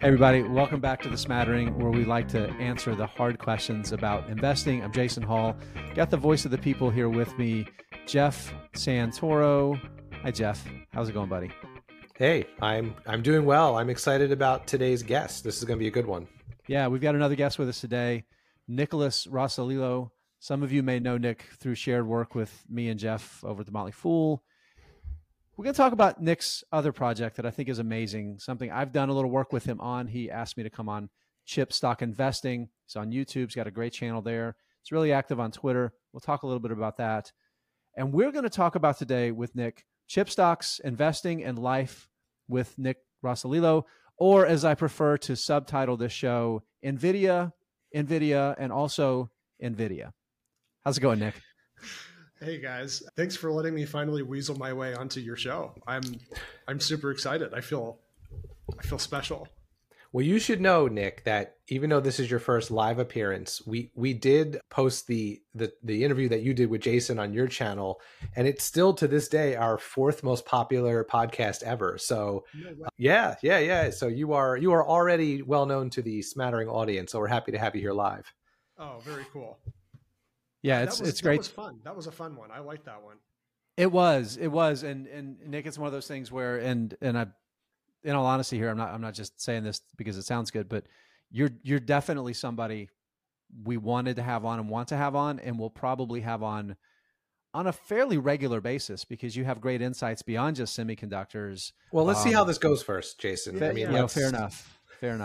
Hey everybody, welcome back to The Smattering, where we like to answer the hard questions about investing. I'm Jason Hall. Got the voice of the people here with me, Jeff Santoro. Hi Jeff, how's it going, buddy? Hey, I'm doing well. I'm excited about today's guest. This is going to be a good one. Yeah, we've got another guest with us today, Nicholas Rosolillo. Some of you may know Nick through shared work with me and Jeff over at The Motley Fool. We're going to talk about Nick's other project that I think is amazing, something I've done a little work with him on. He asked me to come on Chip Stock Investing. He's on YouTube. He's got a great channel there. He's really active on Twitter. We'll talk a little bit about that. And we're going to talk about today with Nick, Chip Stocks, Investing, and Life with Nick Rosolillo, or as I prefer to subtitle this show, NVIDIA, and also NVIDIA. How's it going, Nick? Hey guys, thanks for letting me finally weasel my way onto your show. I'm super excited. I feel special. Well, you should know, Nick, that even though this is your first live appearance, we did post the interview that you did with Jason on your channel, and it's still to this day our fourth most popular podcast ever. So yeah. So you are already well known to the Smattering audience. So we're happy to have you here live. Oh, very cool. Yeah, it's great. That was fun. That was a fun one. I like that one. It was, and Nick, it's one of those things where, and I, in all honesty here, I'm not just saying this because it sounds good, but you're definitely somebody we wanted to have on and want to have on, and we'll probably have on a fairly regular basis because you have great insights beyond just semiconductors. Well, let's see how this goes first, Jason. Yeah, fair enough.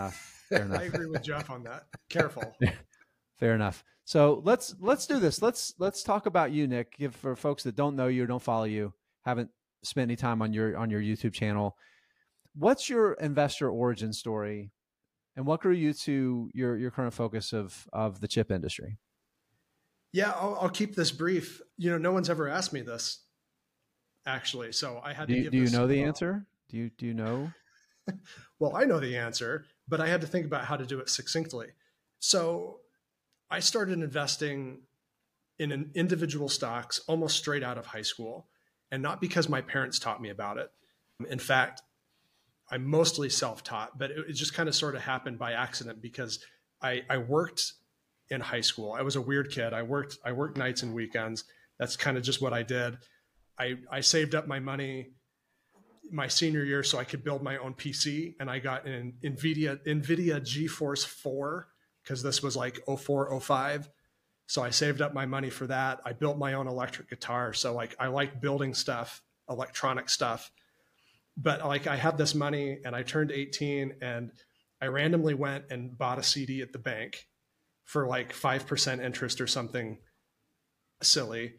I agree with Jeff on that. Careful. Fair enough. So let's do this. Let's talk about you, Nick. For folks that don't know you or don't follow you, haven't spent any time on your YouTube channel, what's your investor origin story, and what grew you to your current focus of the chip industry? Yeah, I'll keep this brief. You know, no one's ever asked me this, actually, so I had to give. Do you know the answer? Do you know? Well, I know the answer, but I had to think about how to do it succinctly. So I started investing in individual stocks almost straight out of high school, and not because my parents taught me about it. In fact, I'm mostly self-taught, but it just kind of sort of happened by accident because I worked in high school. I was a weird kid. I worked nights and weekends. That's kind of just what I did. I saved up my money my senior year so I could build my own PC, and I got an NVIDIA GeForce 4 because this was like 04, 05. So I saved up my money for that. I built my own electric guitar. So like I like building stuff, electronic stuff. But like I had this money and I turned 18 and I randomly went and bought a CD at the bank for like 5% interest or something silly,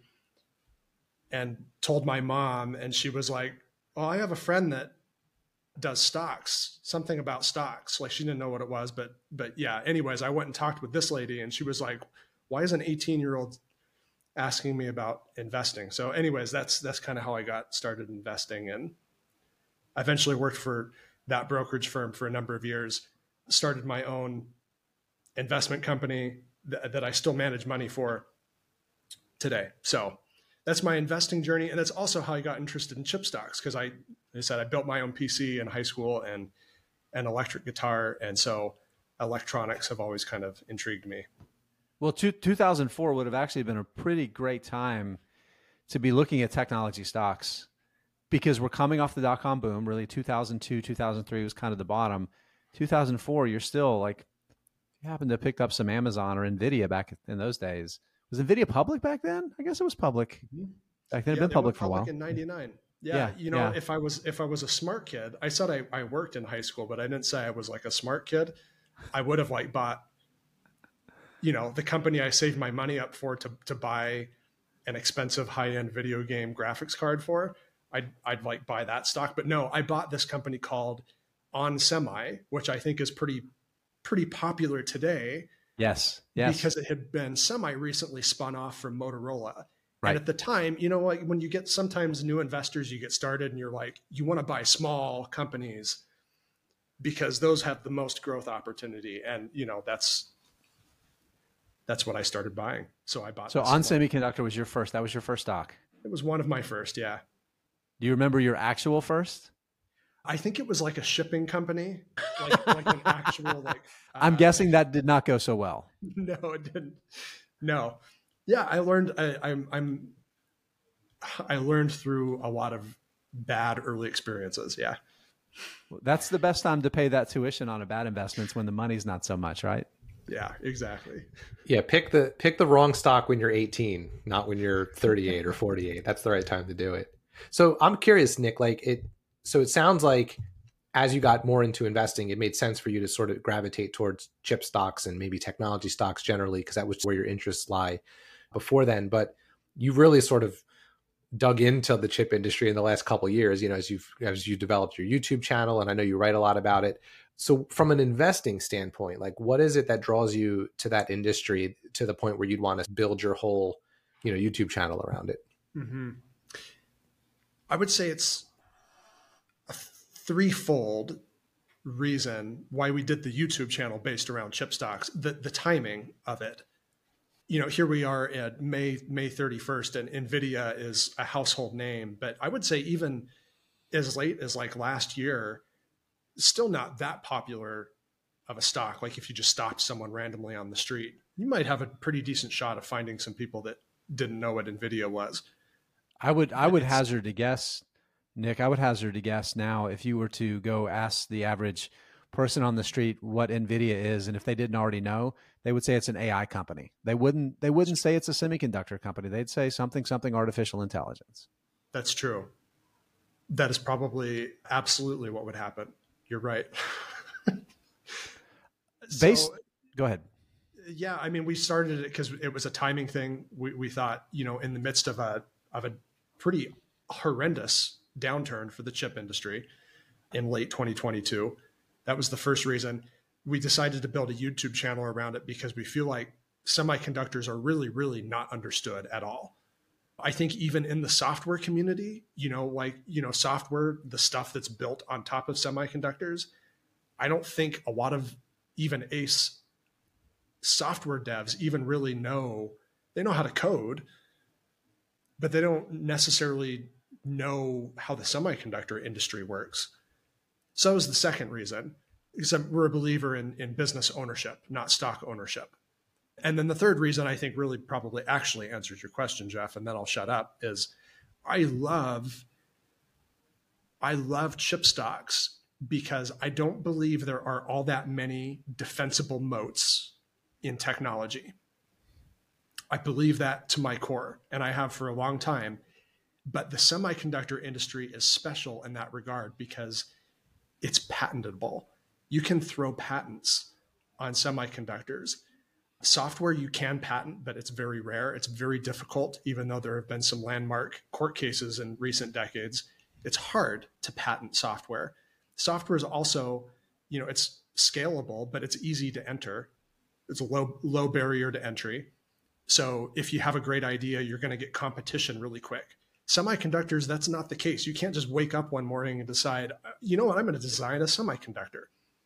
and told my mom, and she was like, "Oh, I have a friend that does stocks, something about stocks." Like she didn't know what it was, but yeah. Anyways, I went and talked with this lady, and she was like, "Why is an 18-year-old asking me about investing?" So anyways, that's kind of how I got started investing, and I eventually worked for that brokerage firm for a number of years, started my own investment company that I still manage money for today. So that's my investing journey. And that's also how I got interested in chip stocks. Cause I said, I built my own PC in high school and an electric guitar. And so electronics have always kind of intrigued me. Well, 2004 would have actually been a pretty great time to be looking at technology stocks because we're coming off the dot-com boom. Really 2002, 2003 was kind of the bottom. 2004, you're still like, you happened to have picked up some Amazon or NVIDIA back in those days. Was NVIDIA public back then? I guess it was public. Back then, it had been public for a while. In '99. Yeah. You know, if I was a smart kid, I said I worked in high school, but I didn't say I was like a smart kid. I would have like bought, you know, the company I saved my money up for to buy an expensive high-end video game graphics card for. I'd like buy that stock. But no, I bought this company called onsemi, which I think is pretty popular today. Yes. Because it had been semi recently spun off from Motorola. Right. And at the time, you know, like when you get sometimes new investors, you get started and you're like, you want to buy small companies because those have the most growth opportunity. And, you know, that's what I started buying. So I bought. So On Semiconductor was your first. That was your first stock. It was one of my first. Yeah. Do you remember your actual first? I think it was like a shipping company, like an actual like. I'm guessing that did not go so well. No, it didn't. No, yeah, I learned. I learned through a lot of bad early experiences. Yeah, That's the best time to pay that tuition on a bad investments when the money's not so much, right? yeah, exactly. Yeah, pick the wrong stock when you're 18, not when you're 38 or 48. That's the right time to do it. So I'm curious, Nick, so it sounds like as you got more into investing, it made sense for you to sort of gravitate towards chip stocks and maybe technology stocks generally, because that was where your interests lie before then. But you really sort of dug into the chip industry in the last couple of years, as you developed your YouTube channel, and I know you write a lot about it. So from an investing standpoint, like what is it that draws you to that industry to the point where you'd want to build your whole, YouTube channel around it? Mm-hmm. I would say it's a threefold reason why we did the YouTube channel based around chip stocks. The timing of it. Here we are at May 31st, and NVIDIA is a household name. But I would say even as late as like last year, still not that popular of a stock. Like if you just stopped someone randomly on the street, you might have a pretty decent shot of finding some people that didn't know what NVIDIA was. I would hazard to guess, Nick, now, if you were to go ask the average person on the street what NVIDIA is, and if they didn't already know, they would say it's an AI company. They wouldn't say it's a semiconductor company. They'd say something artificial intelligence. That's true. That is probably absolutely what would happen. You're right. Go ahead. Yeah, I mean, we started it because it was a timing thing. We thought, in the midst of a pretty horrendous downturn for the chip industry in late 2022, that was the first reason we decided to build a YouTube channel around it, because we feel like semiconductors are really, really not understood at all. I think even in the software community, software, the stuff that's built on top of semiconductors, I don't think a lot of even ace software devs even really know. They know how to code, but they don't necessarily know how the semiconductor industry works. So is the second reason, because we're a believer in business ownership, not stock ownership. And then the third reason, I think really probably actually answers your question, Jeff, and then I'll shut up, is I love chip stocks because I don't believe there are all that many defensible moats in technology. I believe that to my core, and I have for a long time. But the semiconductor industry is special in that regard because it's patentable. You can throw patents on semiconductors. Software you can patent, but it's very rare. It's very difficult, even though there have been some landmark court cases in recent decades. It's hard to patent software. Software is also, it's scalable, but it's easy to enter. It's a low barrier to entry. So if you have a great idea, you're going to get competition really quick. Semiconductors, that's not the case. You can't just wake up one morning and decide, you know what, I'm going to design a semiconductor.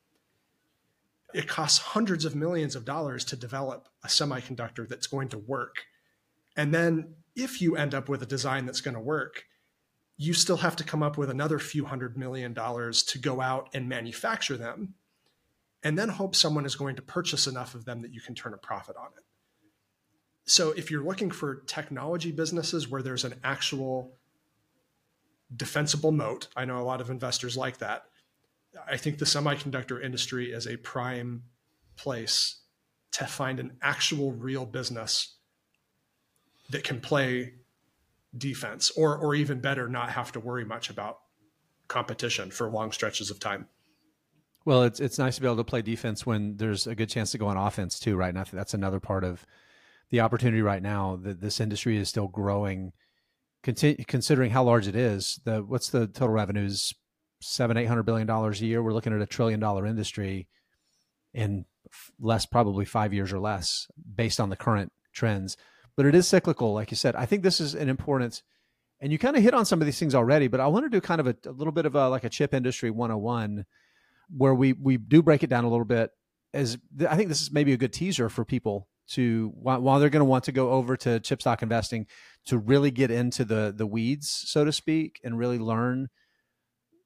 It costs hundreds of millions of dollars to develop a semiconductor that's going to work. And then if you end up with a design that's going to work, you still have to come up with another few $100 million to go out and manufacture them, and then hope someone is going to purchase enough of them that you can turn a profit on it. So if you're looking for technology businesses where there's an actual defensible moat, I know a lot of investors like that. I think the semiconductor industry is a prime place to find an actual real business that can play defense, or even better, not have to worry much about competition for long stretches of time. Well, it's nice to be able to play defense when there's a good chance to go on offense too, right? And I think that's another part of the opportunity right now, that this industry is still growing, considering how large it is. What's the total revenues? $700-800 billion a year. We're looking at $1 trillion industry in probably 5 years or less, based on the current trends. But it is cyclical, like you said. I think this is an important, and you kind of hit on some of these things already, but I want to do kind of a little bit of like a chip industry 101, where we do break it down a little bit. I think this is maybe a good teaser for people to, while they're going to want to go over to chip stock investing, to really get into the weeds, so to speak, and really learn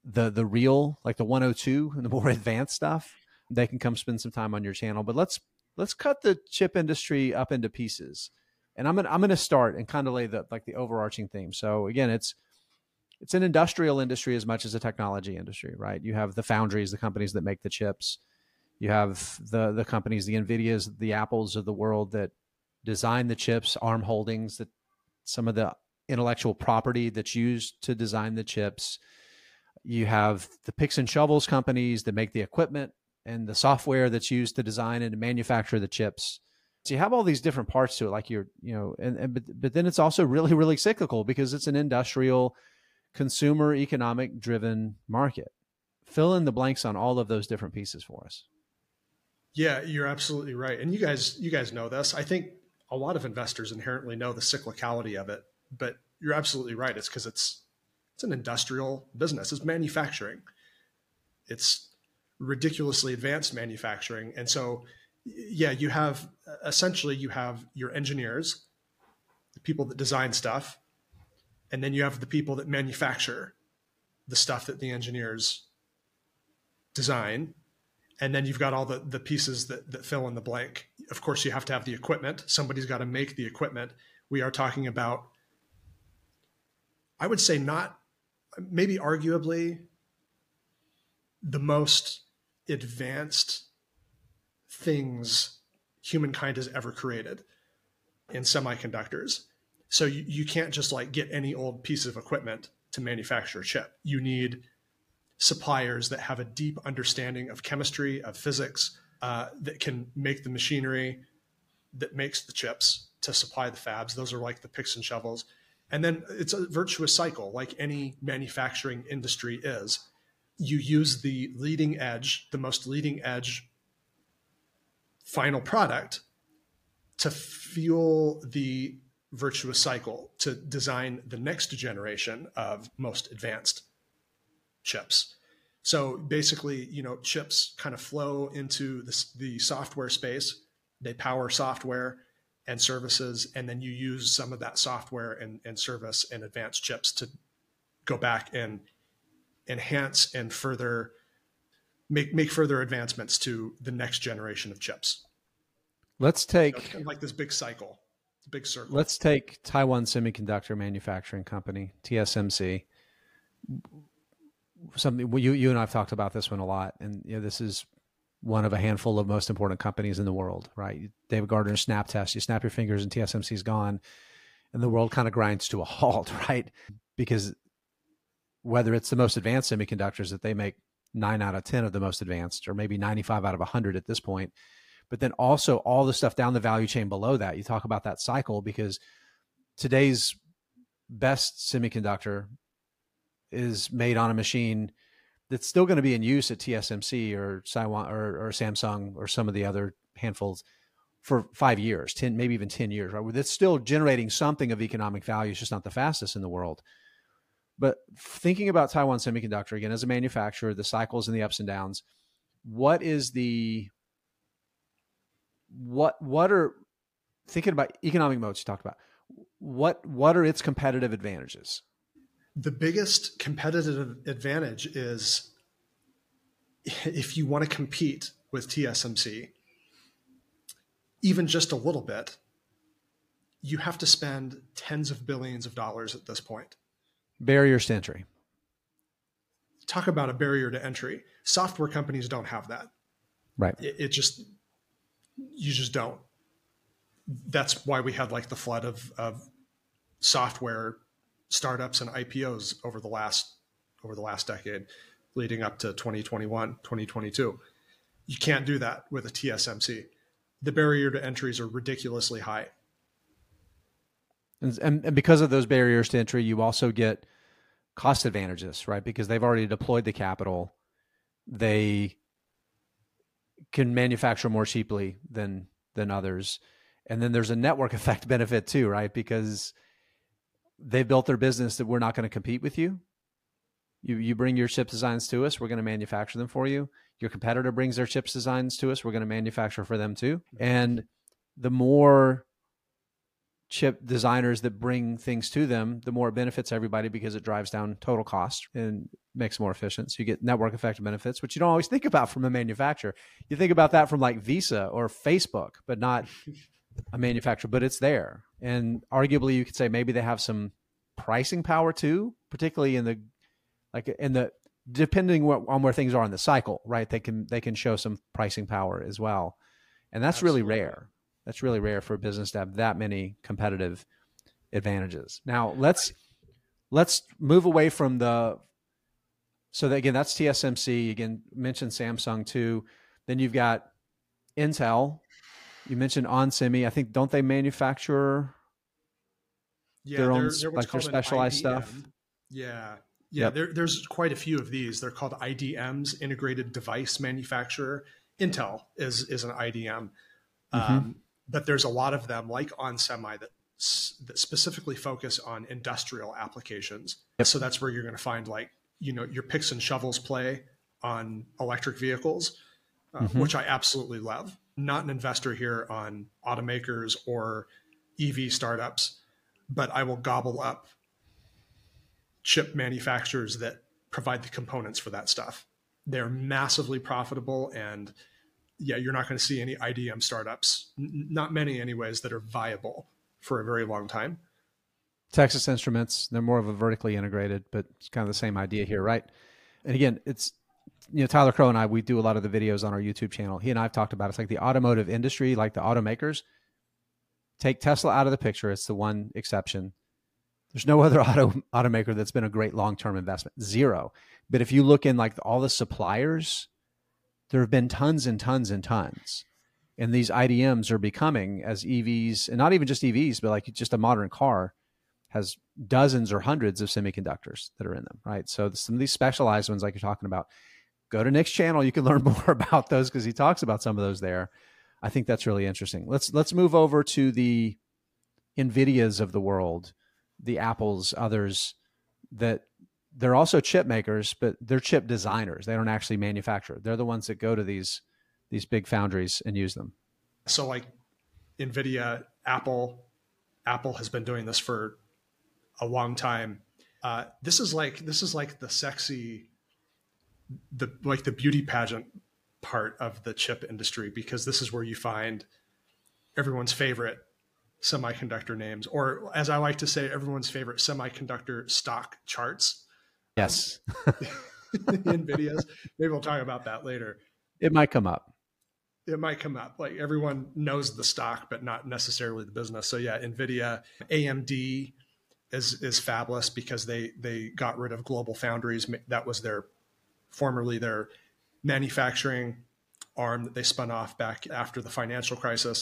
the real, like the 102 and the more advanced stuff, they can come spend some time on your channel. But let's cut the chip industry up into pieces. And I'm gonna start and kind of lay the overarching theme. So again, it's an industrial industry as much as a technology industry, right? You have the foundries, the companies that make the chips. You have the companies, the NVIDIAs, the Apples of the world that design the chips, ARM Holdings, that some of the intellectual property that's used to design the chips. You have the picks and shovels companies that make the equipment and the software that's used to design and to manufacture the chips. So you have all these different parts to it, like but then it's also really, really cyclical because it's an industrial, consumer, economic driven market. Fill in the blanks on all of those different pieces for us. Yeah, you're absolutely right. And you guys know this. I think a lot of investors inherently know the cyclicality of it, but you're absolutely right. It's because it's an industrial business. It's manufacturing. It's ridiculously advanced manufacturing. And so, yeah, you have your engineers, the people that design stuff, and then you have the people that manufacture the stuff that the engineers design. And then you've got all the pieces that fill in the blank. Of course, you have to have the equipment. Somebody's got to make the equipment. We are talking about, I would say, not maybe arguably the most advanced things humankind has ever created in semiconductors. So you can't just like get any old piece of equipment to manufacture a chip. You need suppliers that have a deep understanding of chemistry, of physics, that can make the machinery that makes the chips to supply the fabs. Those are like the picks and shovels. And then it's a virtuous cycle, like any manufacturing industry is. You use the leading edge, the most leading edge final product to fuel the virtuous cycle to design the next generation of most advanced chips. So basically, chips kind of flow into the software space. They power software and services, and then you use some of that software and service and advanced chips to go back and enhance and further make further advancements to the next generation of chips. Let's take kind of like this big cycle, big circle. Let's take Taiwan Semiconductor Manufacturing Company, TSMC. Something you and I've talked about this one a lot, and this is one of a handful of most important companies in the world, right? David Gardner's snap test. You snap your fingers and TSMC's gone, and the world kind of grinds to a halt, right? Because whether it's the most advanced semiconductors that they make 9 out of 10 of the most advanced, or maybe 95 out of 100 at this point, but then also all the stuff down the value chain below that. You talk about that cycle because today's best semiconductor is made on a machine that's still going to be in use at TSMC or Taiwan or Samsung or some of the other handfuls for 5 years, 10, maybe even 10 years, right? That's still generating something of economic value. It's just not the fastest in the world. But thinking about Taiwan Semiconductor, again, as a manufacturer, the cycles and the ups and downs, what are, thinking about economic moats you talked about, what are its competitive advantages? The biggest competitive advantage is if you want to compete with TSMC, even just a little bit, you have to spend tens of billions of dollars at this point. Barriers to entry. Talk about a barrier to entry. Software companies don't have that. Right. You just don't. That's why we had like the flood of software startups and IPOs over the last decade, leading up to 2021, 2022. You can't do that with a TSMC. The barrier to entries are ridiculously high. And because of those barriers to entry, you also get cost advantages, right? Because they've already deployed the capital. They can manufacture more cheaply than others. And then there's a network effect benefit too, right? Because they've built their business that we're not going to compete with you. You bring your chip designs to us, we're going to manufacture them for you. Your competitor brings their chips designs to us, we're going to manufacture for them too. And the more chip designers that bring things to them, the more it benefits everybody because it drives down total cost. And makes more efficient. So you get network effect benefits, which you don't always think about from a manufacturer. You think about that from like Visa or Facebook, but not a manufacturer, but it's there. And arguably you could say maybe they have some pricing power too, particularly depending on where things are in the cycle, right? They can show some pricing power as well. And that's Absolutely. Really rare. That's really rare for a business to have that many competitive advantages. Now let's move away from so that, again, that's TSMC. Again, mentioned Samsung too. Then you've got Intel. You mentioned onsemi. I think, don't they manufacture their own, like their specialized stuff? Yeah. Yep. There's quite a few of these. They're called IDMs, integrated device manufacturer. Intel is an IDM. But there's a lot of them like onsemi that specifically focus on industrial applications. Yep. So that's where you're going to find your picks and shovels play on electric vehicles, which I absolutely love. Not an investor here on automakers or EV startups, but I will gobble up chip manufacturers that provide the components for that stuff. They're massively profitable, and you're not going to see any IDM startups, not many anyways, that are viable for a very long time. Texas Instruments, they're more of a vertically integrated, but it's kind of the same idea here, right? And again, it's, Tyler Crow and I, we do a lot of the videos on our YouTube channel. He and I have talked about it. It's like the automotive industry, like the automakers. Take Tesla out of the picture. It's the one exception. There's no other automaker that's been a great long-term investment. Zero. But if you look in like all the suppliers, there have been tons and tons and tons. And these IDMs are becoming, as EVs, and not even just EVs, but like just a modern car has dozens or hundreds of semiconductors that are in them, right? So some of these specialized ones like you're talking about, go to Nick's channel. You can learn more about those because he talks about some of those there. I think that's really interesting. Let's move over to the NVIDIAs of the world, the Apples, others that they're also chip makers, but they're chip designers. They don't actually manufacture. They're the ones that go to these big foundries and use them. So like NVIDIA, Apple has been doing this for a long time. This is like the sexy, the beauty pageant part of the chip industry, because this is where you find everyone's favorite semiconductor names, or as I like to say, everyone's favorite semiconductor stock charts. Yes. NVIDIA's. Maybe we'll talk about that later. It might come up. Like everyone knows the stock, but not necessarily the business. So yeah, NVIDIA, AMD is fabulous because they got rid of Global Foundries. That was formerly their manufacturing arm that they spun off back after the financial crisis.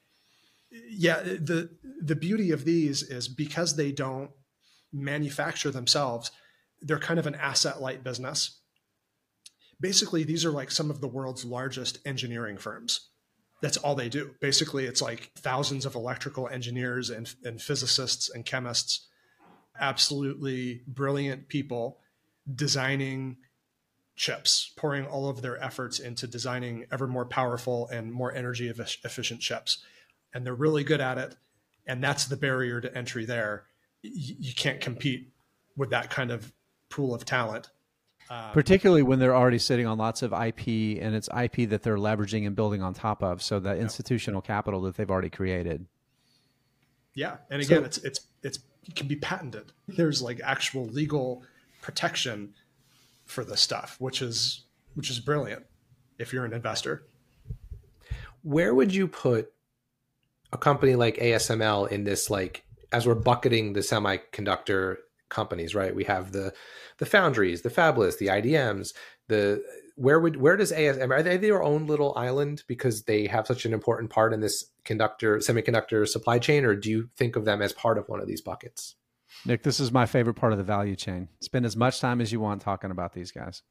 Yeah, the beauty of these is because they don't manufacture themselves, they're kind of an asset-light business. Basically, these are like some of the world's largest engineering firms. That's all they do. Basically, it's like thousands of electrical engineers and physicists and chemists, absolutely brilliant people designing chips, pouring all of their efforts into designing ever more powerful and more energy efficient chips. And they're really good at it. And that's the barrier to entry there. You can't compete with that kind of pool of talent. Particularly when they're already sitting on lots of IP, and it's IP that they're leveraging and building on top of. So that institutional capital that they've already created. Yeah. And again, it can be patented. There's like actual legal protection for this stuff, which is brilliant if you're an investor. Where would you put a company like ASML in this, like, as we're bucketing the semiconductor companies, right? We have the foundries, the fabless, the IDMs, where does ASML, are they their own little island because they have such an important part in this semiconductor supply chain, or do you think of them as part of one of these buckets? Nick, this is my favorite part of the value chain. Spend as much time as you want talking about these guys.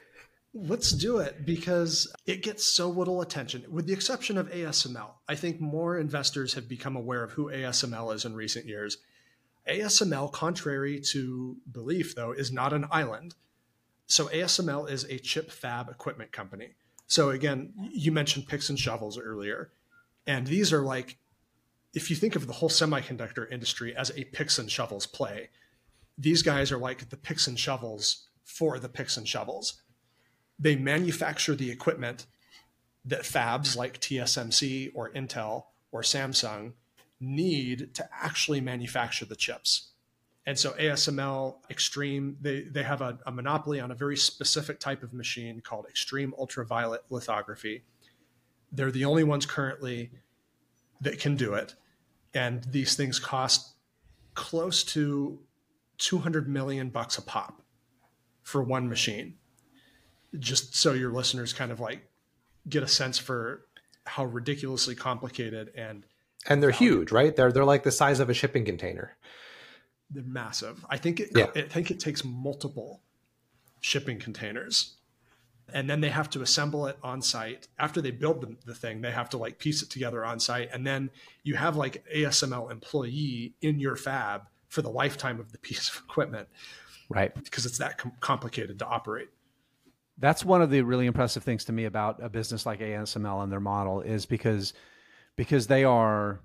Let's do it because it gets so little attention, with the exception of ASML. I think more investors have become aware of who ASML is in recent years. ASML, contrary to belief, though, is not an island. So ASML is a chip fab equipment company. So again, you mentioned picks and shovels earlier. And these are like, if you think of the whole semiconductor industry as a picks and shovels play, these guys are like the picks and shovels for the picks and shovels. They manufacture the equipment that fabs like TSMC or Intel or Samsung need to actually manufacture the chips. And so ASML Extreme, they have a monopoly on a very specific type of machine called extreme ultraviolet lithography. They're the only ones currently that can do it. And these things cost close to $200 million a pop for one machine. Just so your listeners kind of like get a sense for how ridiculously complicated and they're huge, right? They're like the size of a shipping container. They're massive. I think it takes multiple shipping containers, and then they have to assemble it on site. After they build the thing, they have to like piece it together on site, and then you have like ASML employee in your fab for the lifetime of the piece of equipment, right? Because it's that complicated to operate. That's one of the really impressive things to me about a business like ASML and their model is because they are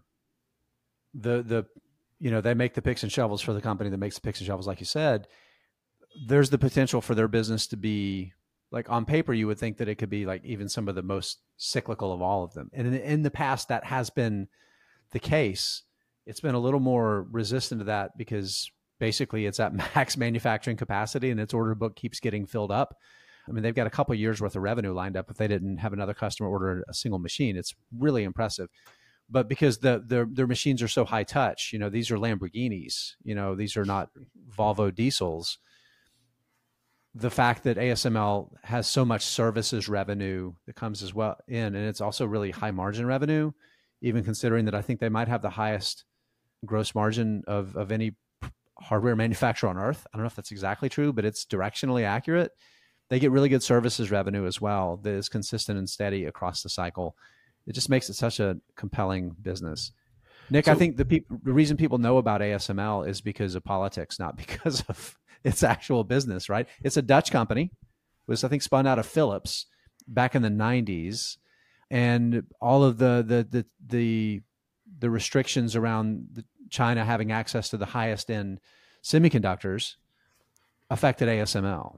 they make the picks and shovels for the company that makes the picks and shovels, like you said. There's the potential for their business to be like, on paper, you would think that it could be like even some of the most cyclical of all of them. And in the past, that has been the case. It's been a little more resistant to that because basically it's at max manufacturing capacity and its order book keeps getting filled up. I mean, they've got a couple of years worth of revenue lined up. If they didn't have another customer order a single machine, it's really impressive. But because their machines are so high touch, these are Lamborghinis, these are not Volvo diesels. The fact that ASML has so much services revenue that comes as well and it's also really high margin revenue, even considering that I think they might have the highest gross margin of any hardware manufacturer on earth. I don't know if that's exactly true, but it's directionally accurate. They get really good services revenue as well that is consistent and steady across the cycle. It just makes it such a compelling business. Nick, I think the reason people know about ASML is because of politics, not because of its actual business, right? It's a Dutch company. It was, I think, spun out of Philips back in the 90s. And all of the restrictions around China having access to the highest end semiconductors affected ASML.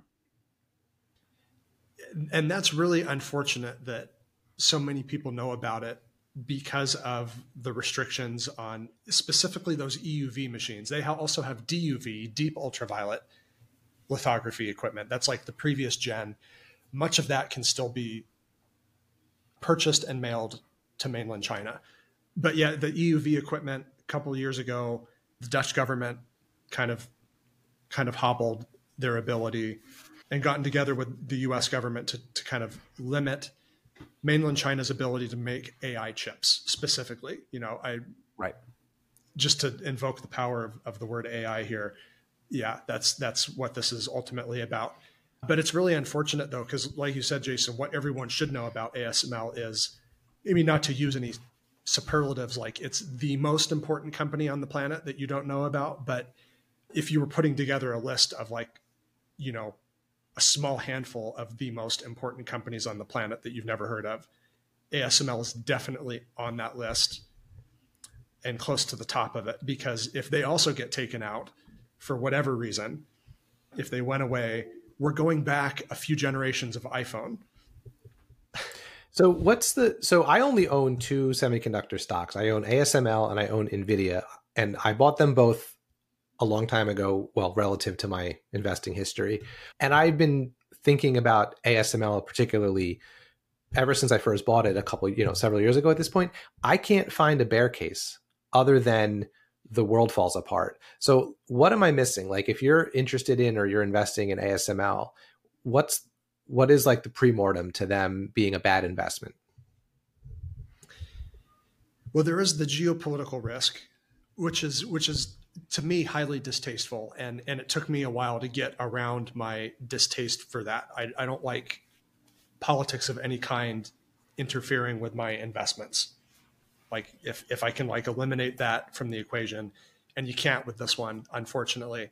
And that's really unfortunate that so many people know about it because of the restrictions on specifically those EUV machines. They also have DUV, deep ultraviolet lithography equipment. That's like the previous gen. Much of that can still be purchased and mailed to mainland China. But yeah, the EUV equipment a couple of years ago, the Dutch government kind of hobbled their ability and gotten together with the US government to kind of limit mainland China's ability to make AI chips specifically. Right. Just to invoke the power of the word AI here. Yeah, that's what this is ultimately about. But it's really unfortunate though, because like you said, Jason, what everyone should know about ASML is, not to use any superlatives like it's the most important company on the planet that you don't know about, but if you were putting together a list of like, a small handful of the most important companies on the planet that you've never heard of, ASML is definitely on that list and close to the top of it, because if they also get taken out for whatever reason, if they went away, we're going back a few generations of iPhone. So I only own two semiconductor stocks. I own ASML and I own NVIDIA, and I bought them both a long time ago, well, relative to my investing history. And I've been thinking about ASML particularly ever since I first bought it several years ago at this point. I can't find a bear case other than the world falls apart. So what am I missing? Like, if you're interested in or you're investing in ASML, what is like the pre-mortem to them being a bad investment? Well, there is the geopolitical risk, which is to me highly distasteful, and it took me a while to get around my distaste for that. I don't like politics of any kind interfering with my investments. Like if I can like eliminate that from the equation, and you can't with this one, unfortunately.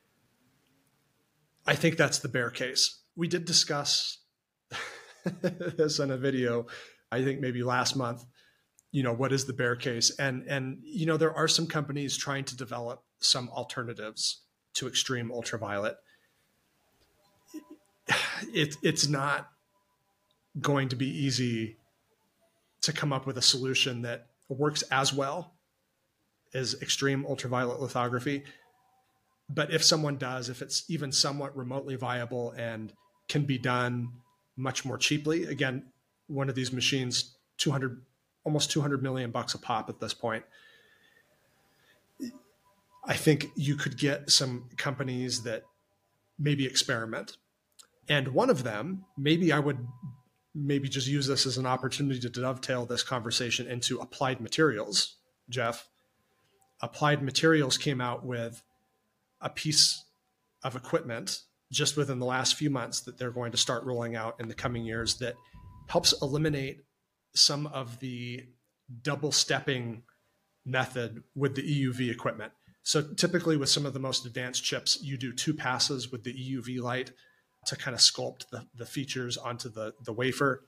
I think that's the bear case. We did discuss this in a video, I think maybe last month. What is the bear case? And there are some companies trying to develop some alternatives to extreme ultraviolet. it's not going to be easy to come up with a solution that works as well as extreme ultraviolet lithography. But if someone does, if it's even somewhat remotely viable and can be done much more cheaply, again, one of these machines, almost 200 million bucks a pop at this point. I think you could get some companies that maybe experiment. And one of them, maybe I would just use this as an opportunity to dovetail this conversation into Applied Materials, Jeff. Applied Materials came out with a piece of equipment just within the last few months that they're going to start rolling out in the coming years that helps eliminate some of the double stepping method with the EUV equipment. So typically with some of the most advanced chips, you do 2 passes with the EUV light to kind of sculpt the features onto the wafer.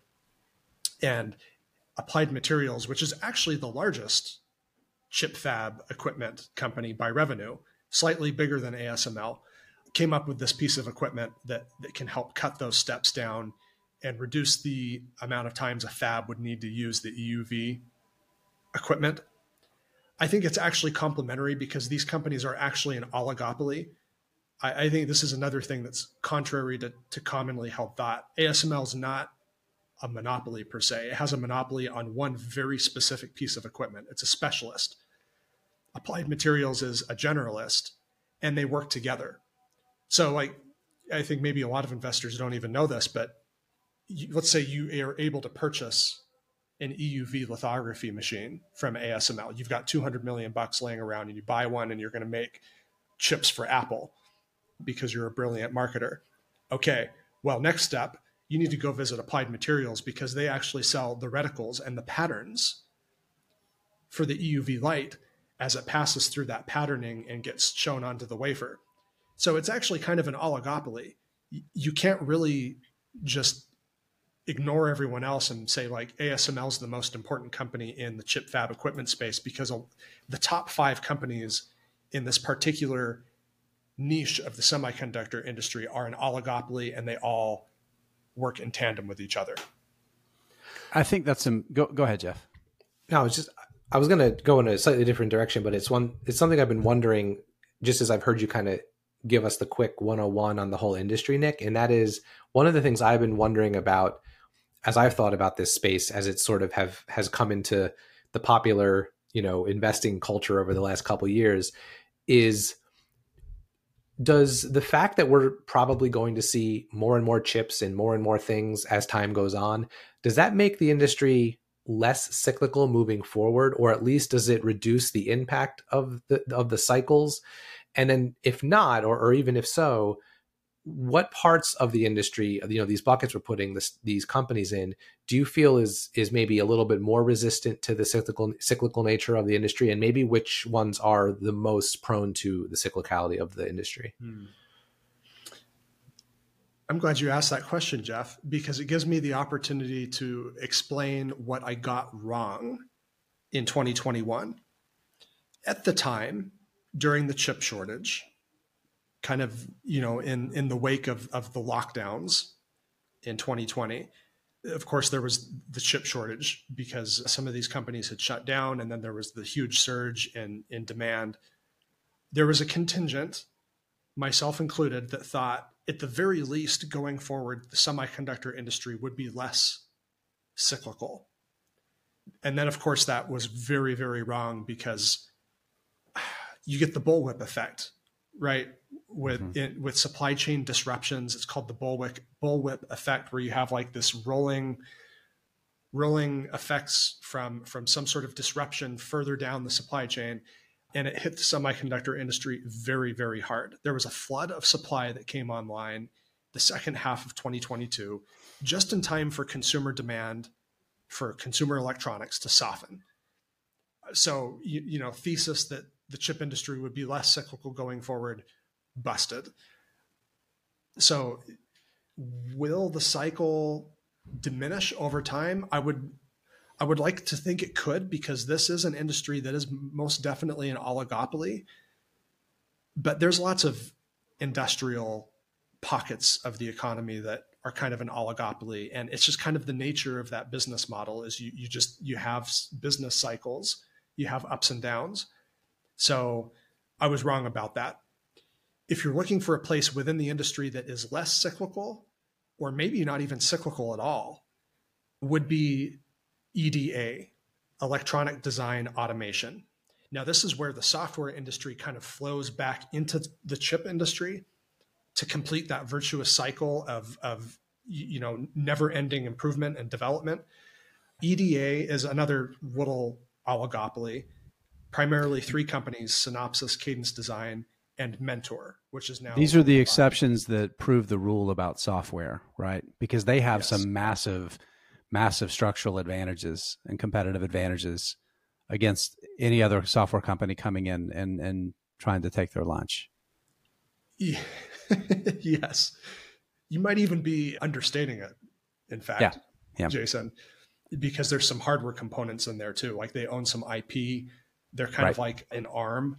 And Applied Materials, which is actually the largest chip fab equipment company by revenue, slightly bigger than ASML, came up with this piece of equipment that can help cut those steps down and reduce the amount of times a fab would need to use the EUV equipment. I think it's actually complementary because these companies are actually an oligopoly. I think this is another thing that's contrary to commonly held thought. ASML is not a monopoly per se. It has a monopoly on one very specific piece of equipment. It's a specialist. Applied Materials is a generalist, and they work together. So I think maybe a lot of investors don't even know this, but let's say you are able to purchase an EUV lithography machine from ASML. You've got 200 million bucks laying around and you buy one and you're going to make chips for Apple because you're a brilliant marketer. Okay, well, next step, you need to go visit Applied Materials because they actually sell the reticles and the patterns for the EUV light as it passes through that patterning and gets shown onto the wafer. So it's actually kind of an oligopoly. You can't really just ignore everyone else and say like ASML is the most important company in the chip fab equipment space because the top 5 companies in this particular niche of the semiconductor industry are an oligopoly and they all work in tandem with each other. I think that's go ahead, Jeff. No, I was going to go in a slightly different direction, but it's something I've been wondering just as I've heard you kind of give us the quick 101 on the whole industry, Nick. And that is one of the things I've been wondering about as I've thought about this space, as it sort of has come into the popular, investing culture over the last couple of years, is does the fact that we're probably going to see more and more chips and more things as time goes on, does that make the industry less cyclical moving forward, or at least does it reduce the impact of the cycles? And then if not, or even if so, what parts of the industry, these buckets we're putting these companies in, do you feel is maybe a little bit more resistant to the cyclical nature of the industry, and maybe which ones are the most prone to the cyclicality of the industry? I'm glad you asked that question, Jeff, because it gives me the opportunity to explain what I got wrong in 2021. At the time, during the chip shortage, kind of, in the wake of the lockdowns in 2020, of course, there was the chip shortage because some of these companies had shut down, and then there was the huge surge in demand. There was a contingent, myself included, that thought, at the very least, going forward, the semiconductor industry would be less cyclical. And then, of course, that was very, very wrong because you get the bullwhip effect, right? With supply chain disruptions, it's called the bullwhip effect, where you have like this rolling effects from some sort of disruption further down the supply chain, and it hit the semiconductor industry very, very hard. There was a flood of supply that came online the second half of 2022, just in time for consumer demand for consumer electronics to soften. So, thesis that the chip industry would be less cyclical going forward, busted. So will the cycle diminish over time? I would like to think it could, because this is an industry that is most definitely an oligopoly, but there's lots of industrial pockets of the economy that are kind of an oligopoly. And it's just kind of the nature of that business model is you have business cycles, you have ups and downs. So I was wrong about that. If you're looking for a place within the industry that is less cyclical, or maybe not even cyclical at all, would be EDA, electronic design automation. Now, this is where the software industry kind of flows back into the chip industry to complete that virtuous cycle of never-ending improvement and development. EDA is another little oligopoly, primarily 3 companies: Synopsys, Cadence Design, and Mentor, which is now. These are the exceptions that prove the rule about software, right? Because they have some massive structural advantages and competitive advantages against any other software company coming in and trying to take their lunch. Yes. You might even be understating it, in fact, Jason, because there's some hardware components in there too. Like they own some IP. They're kind of like an ARM.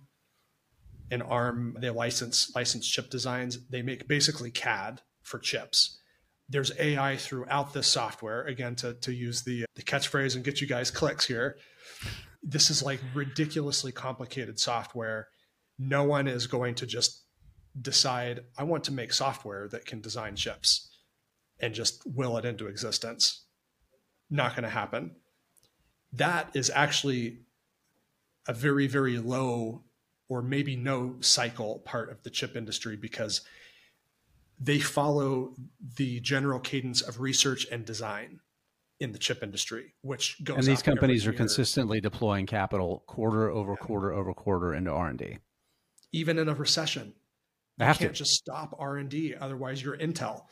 They license chip designs. They make basically CAD for chips. There's AI throughout this software. Again, to use the catchphrase and get you guys clicks here. This is like ridiculously complicated software. No one is going to just decide, I want to make software that can design chips and just will it into existence. Not going to happen. That is actually a very, very low or maybe no cycle part of the chip industry, because they follow the general cadence of research and design in the chip industry, which goes. And these companies are consistently deploying capital quarter over quarter over quarter into R&D. Even in a recession, you can't just stop R&D. Otherwise you're Intel.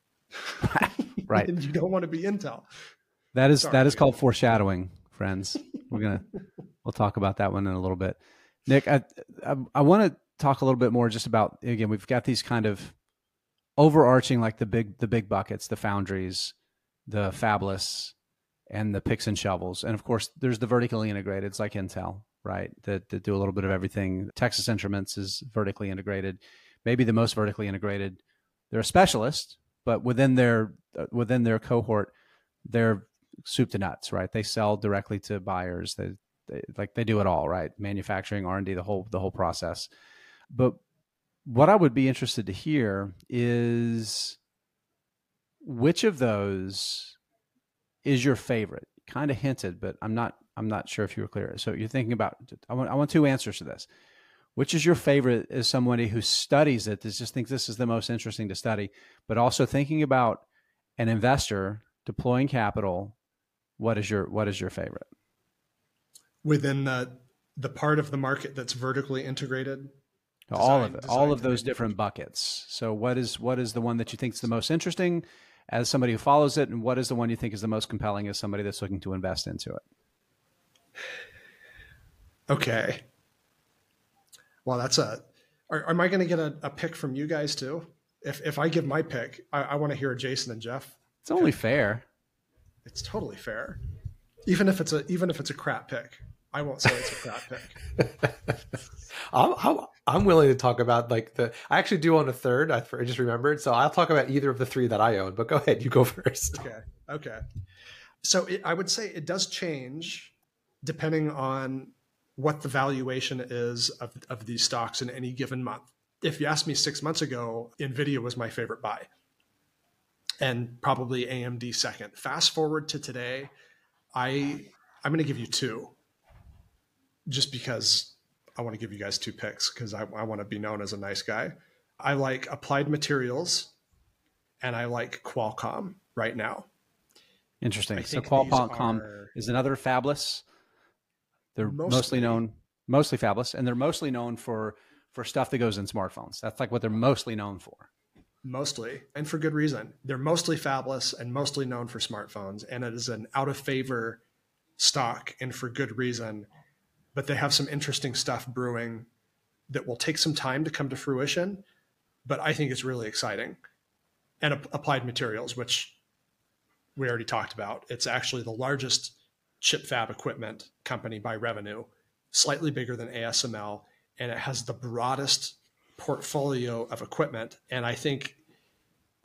Right. And you don't want to be Intel. That is called foreshadowing, friends. We'll talk about that one in a little bit. Nick, I want to talk a little bit more just about, again, we've got these kind of overarching, like the big buckets, the foundries, the fabless, and the picks and shovels. And of course, there's the vertically integrated. It's like Intel, right? That do a little bit of everything. Texas Instruments is vertically integrated, maybe the most vertically integrated. They're a specialist, but within their cohort, they're soup to nuts, right? They sell directly to buyers. They do it all, right? Manufacturing, R&D, the whole process. But what I would be interested to hear is, which of those is your favorite? Kind of hinted, but I'm not sure if you were clear. So you're thinking about, I want 2 answers to this. Which is your favorite as somebody who studies it, that just thinks this is the most interesting to study, but also thinking about an investor deploying capital? What is your favorite? Within the part of the market that's vertically integrated? All of those different buckets. So what is the one that you think is the most interesting as somebody who follows it, and what is the one you think is the most compelling as somebody that's looking to invest into it? Okay. Well, am I going to get a pick from you guys too? If I give my pick, I want to hear Jason and Jeff. It's only fair. It's totally fair. Even if it's a crap pick, I won't say it's a crap pick. I'm willing to talk about I actually do own a third. I just remembered. So I'll talk about either of the 3 that I own, but go ahead. You go first. Okay. So I would say it does change depending on what the valuation is of these stocks in any given month. If you asked me 6 months ago, NVIDIA was my favorite buy, and probably AMD second. Fast forward to today, I'm going to give you 2, just because I want to give you guys 2 picks, because I want to be known as a nice guy. I like Applied Materials and I like Qualcomm right now. Interesting. So Qualcomm is another fabless. They're mostly fabless, and they're mostly known for stuff that goes in smartphones. That's like what they're mostly known for. Mostly, and for good reason. They're mostly fabless and mostly known for smartphones, and it is an out of favor stock, and for good reason. But they have some interesting stuff brewing that will take some time to come to fruition, but I think it's really exciting. And Applied Materials, which we already talked about, it's actually the largest chip fab equipment company by revenue, slightly bigger than ASML, and it has the broadest portfolio of equipment. And I think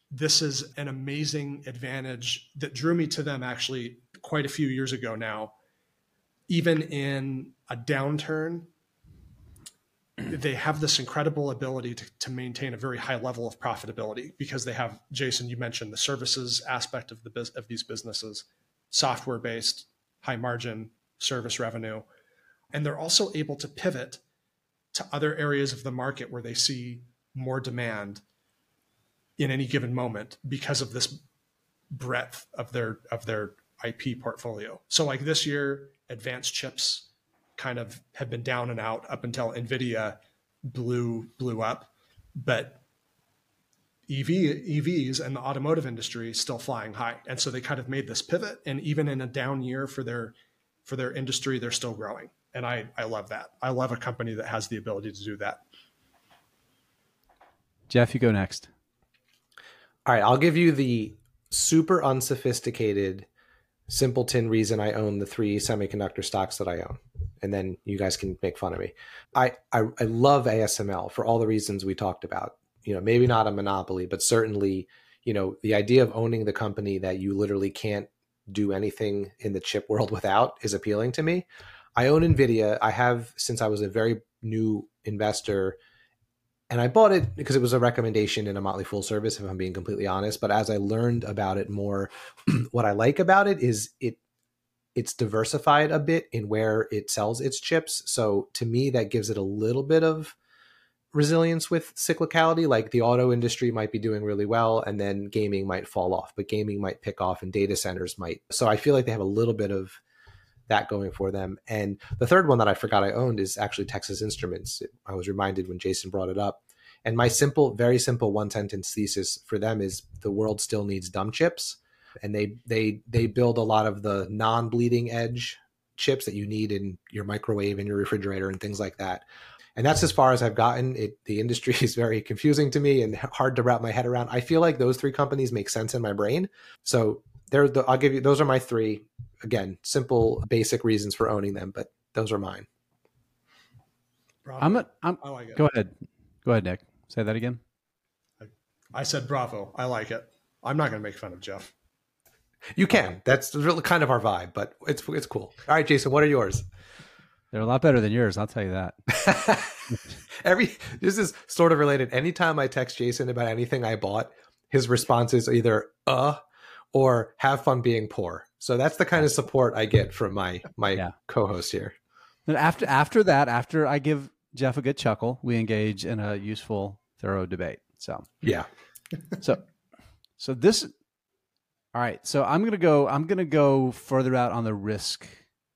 this is an amazing advantage that drew me to them actually quite a few years ago now. Even in a downturn, they have this incredible ability to maintain a very high level of profitability because they have, Jason, you mentioned the services aspect of these businesses, software-based, high margin service revenue. And they're also able to pivot to other areas of the market where they see more demand in any given moment because of this breadth of their IP portfolio. So like this year, advanced chips kind of have been down and out up until NVIDIA blew up, but EVs and the automotive industry still flying high. And so they kind of made this pivot, and even in a down year for their industry, they're still growing. And I love that. I love a company that has the ability to do that. Jeff, you go next. All right, I'll give you the super unsophisticated simpleton reason I own the 3 semiconductor stocks that I own. And then you guys can make fun of me. I love ASML for all the reasons we talked about. Maybe not a monopoly, but certainly, the idea of owning the company that you literally can't do anything in the chip world without is appealing to me. I own NVIDIA. I have since I was a very new investor, and I bought it because it was a recommendation in a Motley Fool service, if I'm being completely honest. But as I learned about it more, what I like about it is it's diversified a bit in where it sells its chips. So to me, that gives it a little bit of resilience with cyclicality. Like the auto industry might be doing really well, and then gaming might fall off, but gaming might pick off and data centers might. So I feel like they have a little bit of that going for them. And the third one that I forgot I owned is actually Texas Instruments. I was reminded when Jason brought it up. And my very simple one sentence thesis for them is the world still needs dumb chips. And they build a lot of the non-bleeding edge chips that you need in your microwave and your refrigerator and things like that. And that's as far as I've gotten. The industry is very confusing to me and hard to wrap my head around. I feel like those 3 companies make sense in my brain. So I'll give you, those are my 3, again, simple, basic reasons for owning them, but those are mine. Bravo. I like it. Go ahead, Nick. Say that again. I said bravo. I like it. I'm not going to make fun of Jeff. You can. That's really kind of our vibe, but it's cool. All right, Jason, what are yours? They're a lot better than yours, I'll tell you that. This is sort of related. Anytime I text Jason about anything I bought, his response is either or have fun being poor. So that's the kind of support I get from my co-host here. And after that, after I give Jeff a good chuckle, we engage in a useful, thorough debate. So yeah. So this, all right. So I'm gonna go further out on the risk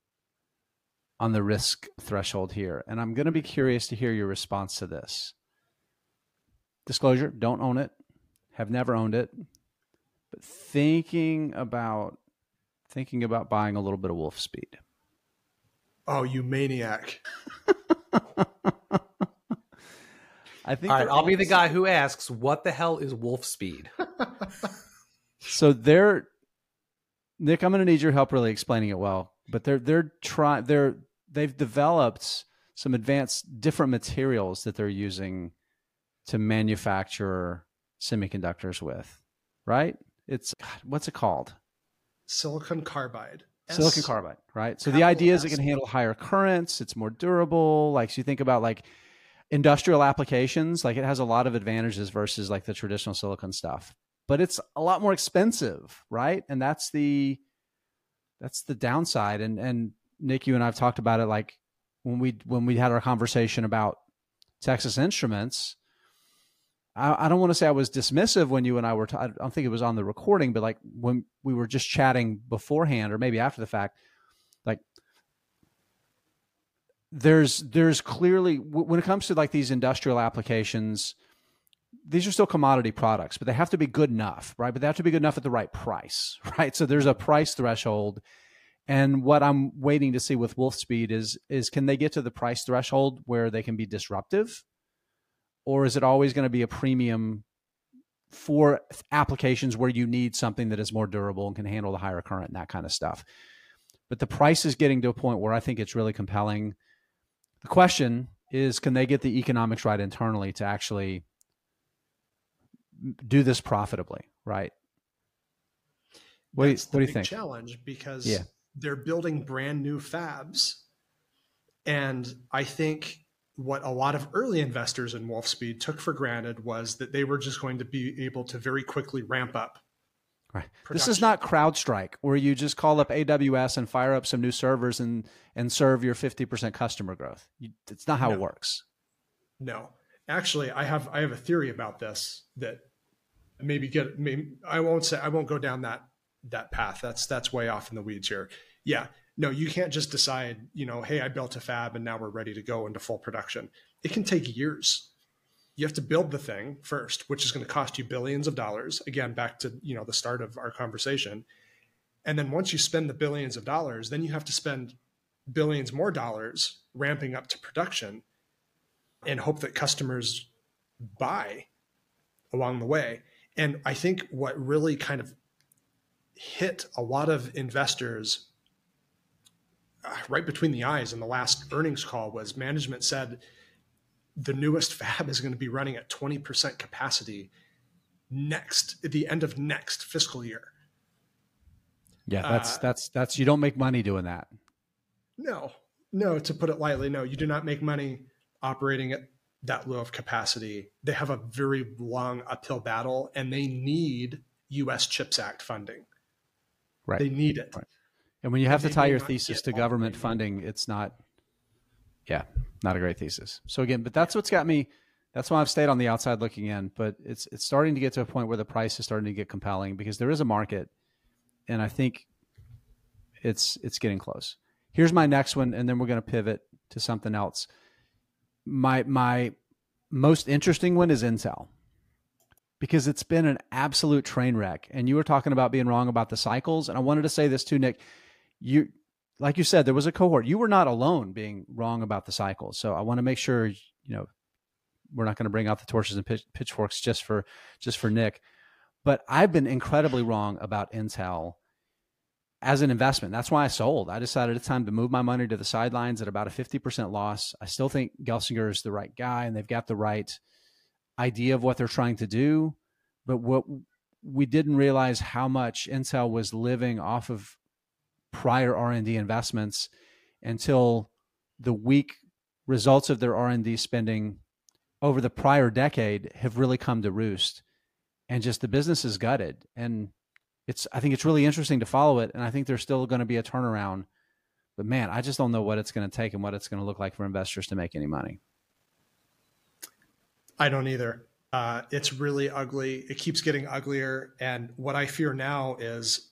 threshold here, and I'm gonna be curious to hear your response to this. Disclosure: don't own it, have never owned it, but thinking about buying a little bit of Wolfspeed. Oh, you maniac. I think. All right, I'll be the guy who asks, what the hell is Wolfspeed? So Nick, I'm going to need your help really explaining it well, but they've developed some advanced different materials that they're using to manufacture semiconductors with, right? What's it called? Silicon carbide. Silicon carbide, right? So the idea is it can handle higher currents. It's more durable. Like, so you think about like industrial applications, like it has a lot of advantages versus like the traditional silicon stuff, but it's a lot more expensive, right? And that's the downside. And Nick, you and I've talked about it. Like when we had our conversation about Texas Instruments, I don't want to say I was dismissive when you and I were, I don't think it was on the recording, but like when we were just chatting beforehand or maybe after the fact, like there's clearly, when it comes to like these industrial applications, these are still commodity products, but they have to be good enough, right? But they have to be good enough at the right price, right? So there's a price threshold. And what I'm waiting to see with Wolfspeed is can they get to the price threshold where they can be disruptive? Or is it always going to be a premium for applications where you need something that is more durable and can handle the higher current and that kind of stuff? But the price is getting to a point where I think it's really compelling. The question is, can they get the economics right internally to actually do this profitably, right? What do you think? Challenge, because Yeah. they're building brand new fabs. And I think what a lot of early investors in Wolfspeed took for granted was that they were just going to be able to very quickly ramp up. Right. Production. This is not CrowdStrike, where you just call up AWS and fire up some new servers and serve your 50% customer growth. It's not how it works. No, actually, I have a theory about this that I won't go down that path. That's way off in the weeds here. Yeah. No, you can't just decide, hey, I built a fab and now we're ready to go into full production. It can take years. You have to build the thing first, which is going to cost you billions of dollars. Again, back to, the start of our conversation. And then once you spend the billions of dollars, then you have to spend billions more dollars ramping up to production and hope that customers buy along the way. And I think what really kind of hit a lot of investors right between the eyes in the last earnings call was management said the newest fab is going to be running at 20% capacity at the end of next fiscal year. Yeah, that's you don't make money doing that. No, to put it lightly, no, you do not make money operating at that low of capacity. They have a very long uphill battle and they need US CHIPS Act funding. Right. They need it. Right. And when you have to tie your thesis to government funding, it's not a great thesis. So again, but that's what's got me. That's why I've stayed on the outside looking in, but it's starting to get to a point where the price is starting to get compelling because there is a market. And I think it's getting close. Here's my next one. And then we're going to pivot to something else. My most interesting one is Intel because it's been an absolute train wreck. And you were talking about being wrong about the cycles. And I wanted to say this too, Nick. Like you said, there was a cohort. You were not alone being wrong about the cycles. So I want to make sure, we're not going to bring out the torches and pitchforks just for Nick. But I've been incredibly wrong about Intel as an investment. That's why I sold. I decided it's time to move my money to the sidelines at about a 50% loss. I still think Gelsinger is the right guy and they've got the right idea of what they're trying to do. But what we didn't realize how much Intel was living off of prior R&D investments until the weak results of their R&D spending over the prior decade have really come to roost. And just the business is gutted. And I think it's really interesting to follow it. And I think there's still going to be a turnaround. But man, I just don't know what it's going to take and what it's going to look like for investors to make any money. I don't either. It's really ugly. It keeps getting uglier. And what I fear now is,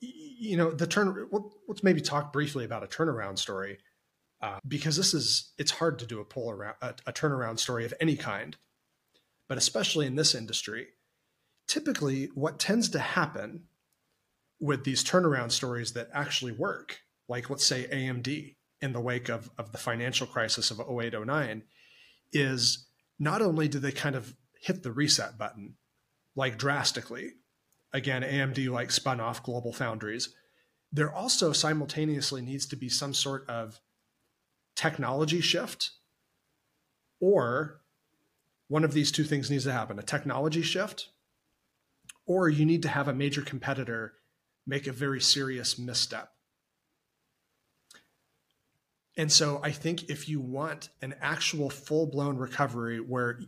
let's maybe talk briefly about a turnaround story, because it's hard to do a turnaround story of any kind, but especially in this industry. Typically, what tends to happen with these turnaround stories that actually work, like let's say AMD in the wake of the financial crisis of 08-09, is not only do they kind of hit the reset button, like drastically, again, AMD like spun off Global Foundries, there also simultaneously needs to be some sort of technology shift, or one of these two things needs to happen: a technology shift, or you need to have a major competitor make a very serious misstep. And so I think if you want an actual full-blown recovery where,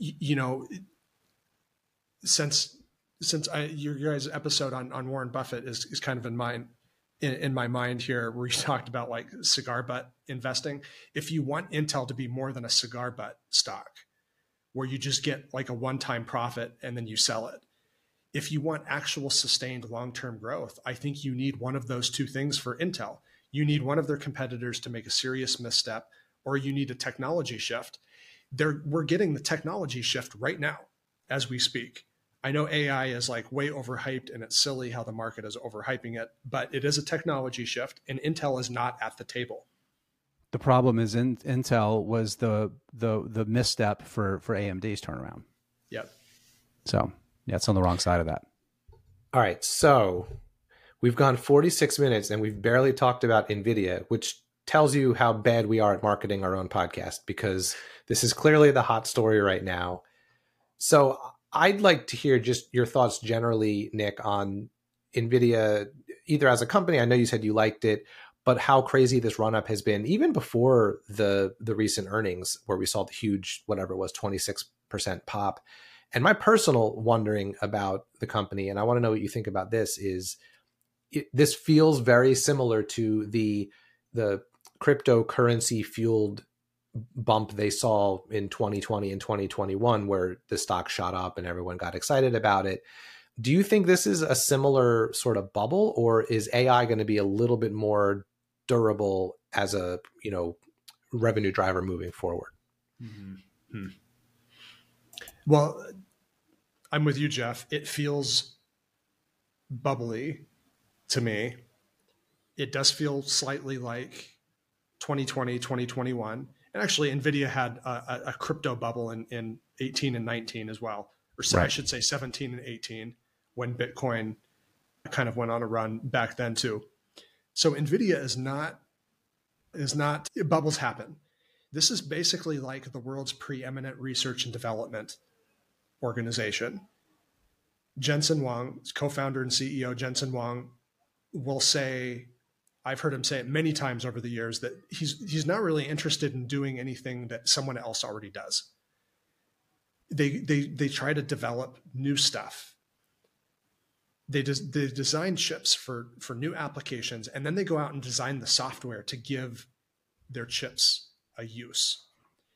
since your guys' episode on Warren Buffett is kind of in my mind here, where you talked about like cigar butt investing. If you want Intel to be more than a cigar butt stock, where you just get like a one-time profit and then you sell it, if you want actual sustained long-term growth, I think you need one of those two things for Intel. You need one of their competitors to make a serious misstep, or you need a technology shift. We're getting the technology shift right now as we speak. I know AI is like way overhyped and it's silly how the market is overhyping it, but it is a technology shift and Intel is not at the table. The problem is Intel was the misstep for AMD's turnaround. Yep. So yeah, it's on the wrong side of that. All right. So we've gone 46 minutes and we've barely talked about NVIDIA, which tells you how bad we are at marketing our own podcast, because this is clearly the hot story right now. So I'd like to hear just your thoughts generally, Nick, on NVIDIA, either as a company. I know you said you liked it, but how crazy this run up has been, even before the recent earnings where we saw the huge, whatever it was, 26% pop. And my personal wondering about the company, and I want to know what you think about this, is this feels very similar to the cryptocurrency fueled bump they saw in 2020 and 2021, where the stock shot up and everyone got excited about it. Do you think this is a similar sort of bubble, or is AI going to be a little bit more durable as a, revenue driver moving forward? Mm-hmm. Well, I'm with you, Jeff. It feels bubbly to me. It does feel slightly like 2020, 2021. And actually, NVIDIA had a crypto bubble in 18 and 19 as well. Or right. I should say 17 and 18, when Bitcoin kind of went on a run back then too. So NVIDIA is not bubbles happen. This is basically like the world's preeminent research and development organization. Jensen Huang, co-founder and CEO Jensen Huang, will say, I've heard him say it many times over the years, that he's not really interested in doing anything that someone else already does. They try to develop new stuff. They design chips for new applications, and then they go out and design the software to give their chips a use.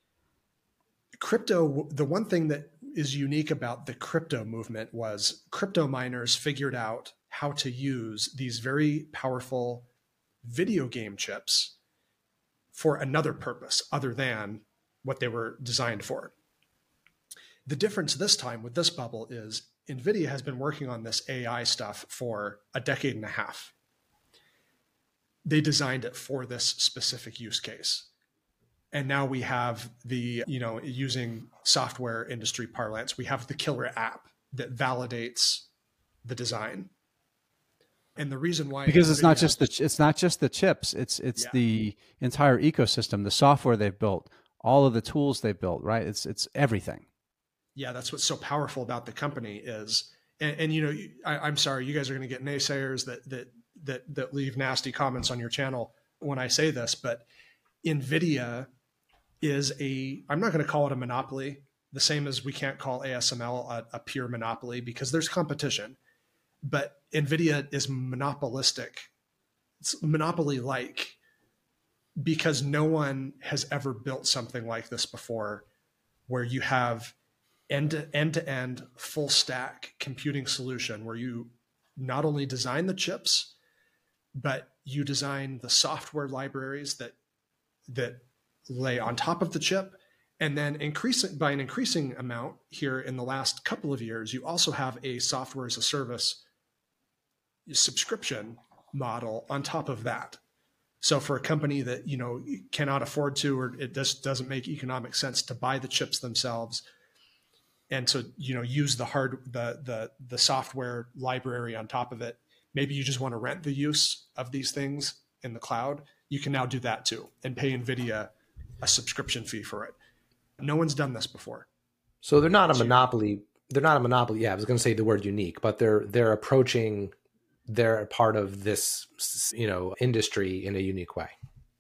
Crypto, the one thing that is unique about the crypto movement was crypto miners figured out how to use these very powerful video game chips for another purpose other than what they were designed for. The difference this time with this bubble is NVIDIA has been working on this AI stuff for a decade and a half. They designed it for this specific use case. And now we have using software industry parlance, we have the killer app that validates the design. And the reason why, because it's not just the chips, it's the entire ecosystem, the software they've built, all of the tools they've built, right? It's everything. Yeah, that's what's so powerful about the company is, and I'm sorry, you guys are going to get naysayers that leave nasty comments on your channel when I say this, but NVIDIA is I'm not going to call it a monopoly, the same as we can't call ASML a pure monopoly, because there's competition. But NVIDIA is monopolistic. It's monopoly-like, because no one has ever built something like this before, where you have end-to-end full stack computing solution where you not only design the chips, but you design the software libraries that lay on top of the chip. And then by an increasing amount here in the last couple of years, you also have a software as a service subscription model on top of that. So for a company that, cannot afford to, or it just doesn't make economic sense to buy the chips themselves, and to, use the software library on top of it, maybe you just want to rent the use of these things in the cloud, you can now do that too and pay NVIDIA a subscription fee for it. No one's done this before. So they're not a monopoly. They're not a monopoly. Yeah, I was going to say the word unique, but they're approaching, they're a part of this, industry in a unique way.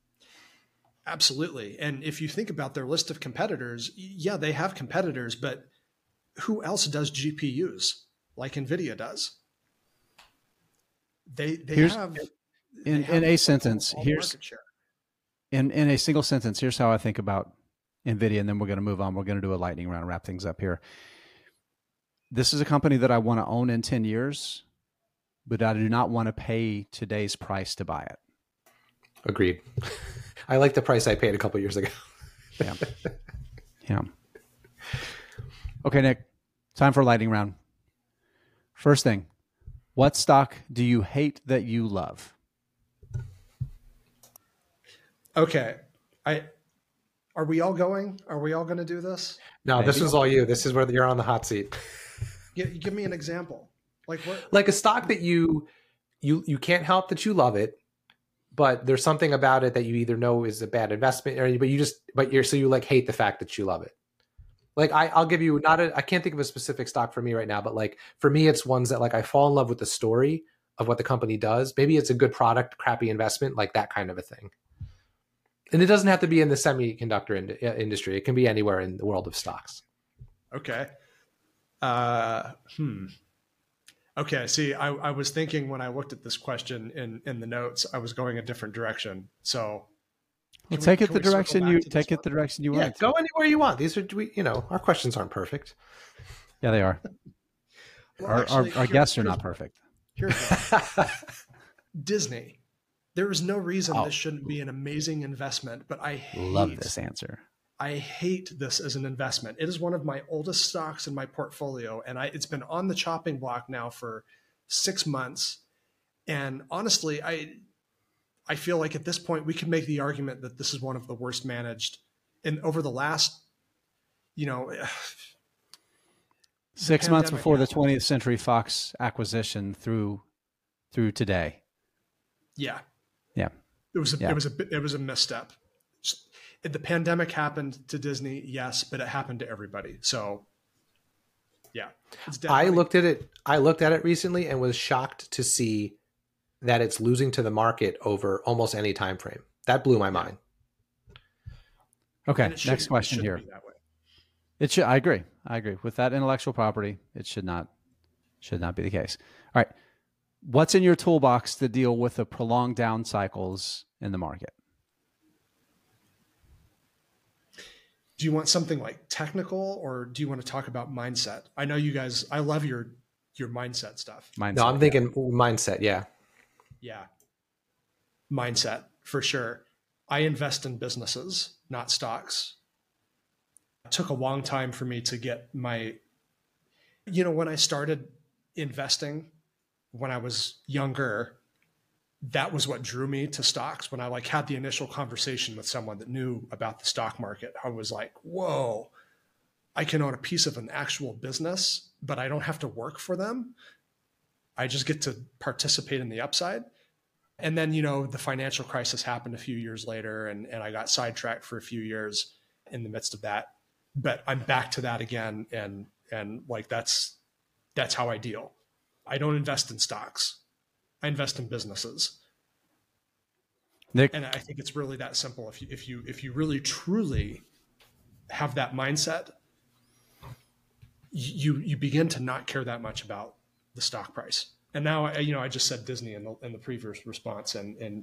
Absolutely. And if you think about their list of competitors, yeah, they have competitors, but who else does GPUs like NVIDIA does? They have in a sentence. Here's in a single sentence. Here's how I think about NVIDIA, and then we're going to move on. We're going to do a lightning round and wrap things up here. This is a company that I want to own in 10 years, but I do not want to pay today's price to buy it. Agreed. I like the price I paid a couple of years ago. Yeah. Yeah. Okay, Nick, time for a lightning round. First thing, what stock do you hate that you love? Okay. Are we all going? Are we all going to do this? No, maybe. This is all you. This is where you're on the hot seat. Give me an example. Like what? Like a stock that you can't help that you love it, but there's something about it that you either know is a bad investment, or so you hate the fact that you love it. Like I'll give you I can't think of a specific stock for me right now, but like for me, it's ones that like I fall in love with the story of what the company does. Maybe it's a good product, crappy investment, like that kind of a thing. And it doesn't have to be in the semiconductor industry. It can be anywhere in the world of stocks. Okay. Okay. See, I was thinking when I looked at this question in the notes, I was going a different direction. So well, take it the direction you want. Yeah, go anywhere you want. These are, our questions aren't perfect. Yeah, they are. Well, our guests are not perfect. Here's Disney. There is no reason this shouldn't be an amazing investment, but I love this answer. I hate this as an investment. It is one of my oldest stocks in my portfolio, and it's been on the chopping block now for 6 months. And honestly, I feel like at this point we can make the argument that this is one of the worst managed, and over the last, 6 months before the 20th Century Fox acquisition through today. Yeah. Yeah. It was a misstep. The pandemic happened to Disney, yes, but it happened to everybody. So yeah. I looked at it recently and was shocked to see that it's losing to the market over almost any time frame. That blew my mind. Okay, next question here. It should. I agree. With that intellectual property, it should not be the case. All right. What's in your toolbox to deal with the prolonged down cycles in the market? Do you want something like technical, or do you want to talk about mindset? I know you guys, I love your mindset stuff. No, I'm thinking mindset. Yeah. Yeah. Mindset for sure. I invest in businesses, not stocks. It took a long time for me to get when I started investing when I was younger, that was what drew me to stocks. When I had the initial conversation with someone that knew about the stock market, I was like, whoa, I can own a piece of an actual business, but I don't have to work for them. I just get to participate in the upside. And then, the financial crisis happened a few years later, and I got sidetracked for a few years in the midst of that. But I'm back to that again. And that's how I deal. I don't invest in stocks. I invest in businesses. Nick, and I think it's really that simple. If you really truly have that mindset, you begin to not care that much about the stock price. And now I just said Disney in the previous response, and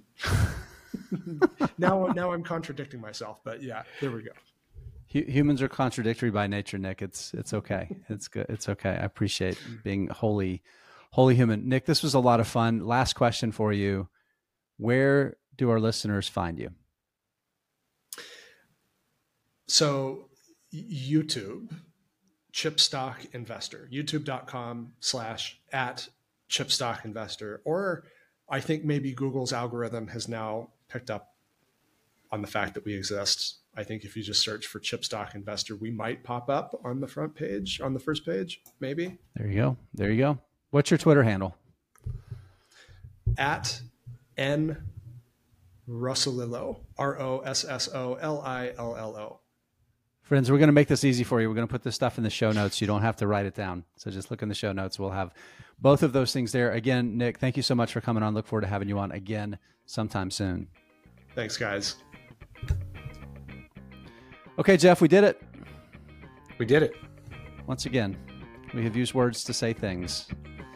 now I'm contradicting myself. But yeah, there we go. Humans are contradictory by nature, Nick. It's okay. It's good. It's okay. I appreciate being wholly human. Nick, this was a lot of fun. Last question for you. Where do our listeners find you? So YouTube, Chipstock Investor, youtube.com/@Chipstock Investor. Or I think maybe Google's algorithm has now picked up on the fact that we exist. I think if you just search for Chipstock Investor, we might pop up on the front page, on the first page, maybe. There you go. What's your Twitter handle? @NRossolillo, ROSSOLILLO. Friends, we're going to make this easy for you. We're going to put this stuff in the show notes. You don't have to write it down. So just look in the show notes. We'll have both of those things there. Again, Nick, thank you so much for coming on. Look forward to having you on again sometime soon. Thanks, guys. Okay, Jeff, we did it. We did it. Once again, we have used words to say things.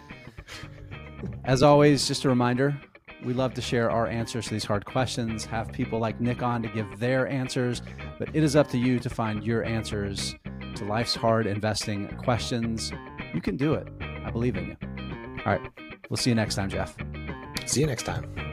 As always, just a reminder, we love to share our answers to these hard questions, have people like Nick on to give their answers, but it is up to you to find your answers to life's hard investing questions. You can do it. I believe in you. All right. We'll see you next time, Jeff. See you next time.